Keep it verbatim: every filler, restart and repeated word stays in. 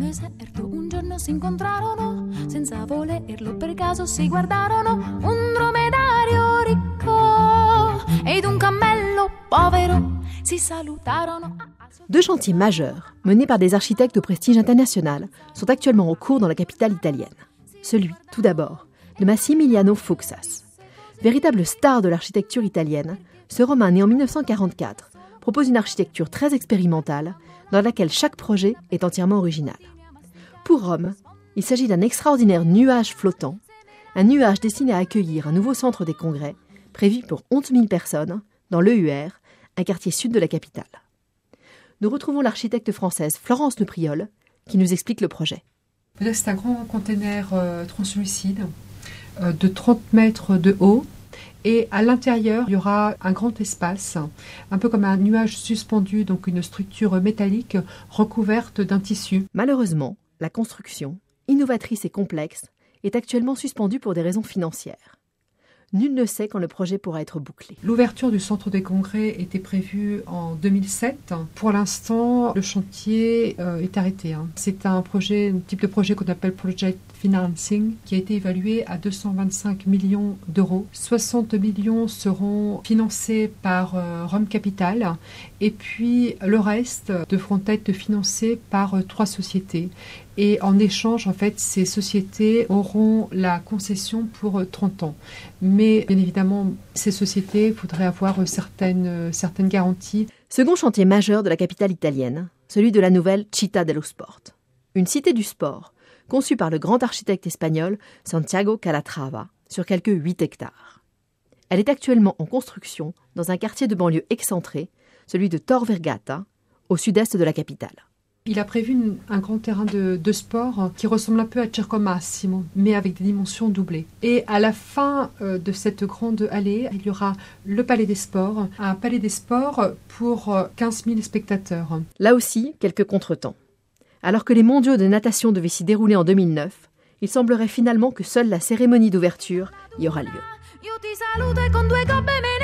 deserto un giorno si incontrarono, senza volerlo per caso si guardarono, un dromedario ricco ed un cammello povero si salutarono. Deux chantiers majeurs, menés par des architectes au prestige international, sont actuellement en cours dans la capitale italienne. Celui, tout d'abord, de Massimiliano Fuksas. Véritable star de l'architecture italienne, ce Romain né en dix-neuf cent quarante-quatre propose une architecture très expérimentale dans laquelle chaque projet est entièrement original. Pour Rome, il s'agit d'un extraordinaire nuage flottant, un nuage destiné à accueillir un nouveau centre des congrès prévu pour onze mille personnes dans l'E U R, un quartier sud de la capitale. Nous retrouvons l'architecte française Florence Lepriol qui nous explique le projet. C'est un grand container euh, translucide euh, de trente mètres de haut et à l'intérieur il y aura un grand espace, un peu comme un nuage suspendu, donc une structure métallique recouverte d'un tissu. Malheureusement, la construction, innovatrice et complexe, est actuellement suspendue pour des raisons financières. Nul ne sait quand le projet pourra être bouclé. L'ouverture du centre des congrès était prévue en deux mille sept. Pour l'instant, le chantier euh, est arrêté. Hein. C'est un projet, un type de projet qu'on appelle Project Financing, qui a été évalué à deux cent vingt-cinq millions d'euros. soixante millions seront financés par euh, Rome Capital et puis le reste devront être financés par euh, trois sociétés. Et en échange, en fait, ces sociétés auront la concession pour trente ans. Mais bien évidemment, ces sociétés voudraient avoir certaines, certaines garanties. Second chantier majeur de la capitale italienne, celui de la nouvelle Città dello Sport. Une cité du sport, conçue par le grand architecte espagnol Santiago Calatrava, sur quelques huit hectares. Elle est actuellement en construction dans un quartier de banlieue excentré, celui de Tor Vergata, au sud-est de la capitale. Il a prévu une, un grand terrain de, de sport qui ressemble un peu à Circo Massimo, mais avec des dimensions doublées. Et à la fin euh, de cette grande allée, il y aura le Palais des Sports, un Palais des Sports pour euh, quinze mille spectateurs. Là aussi, quelques contretemps. Alors que les mondiaux de natation devaient s'y dérouler en deux mille neuf, il semblerait finalement que seule la cérémonie d'ouverture y aura lieu.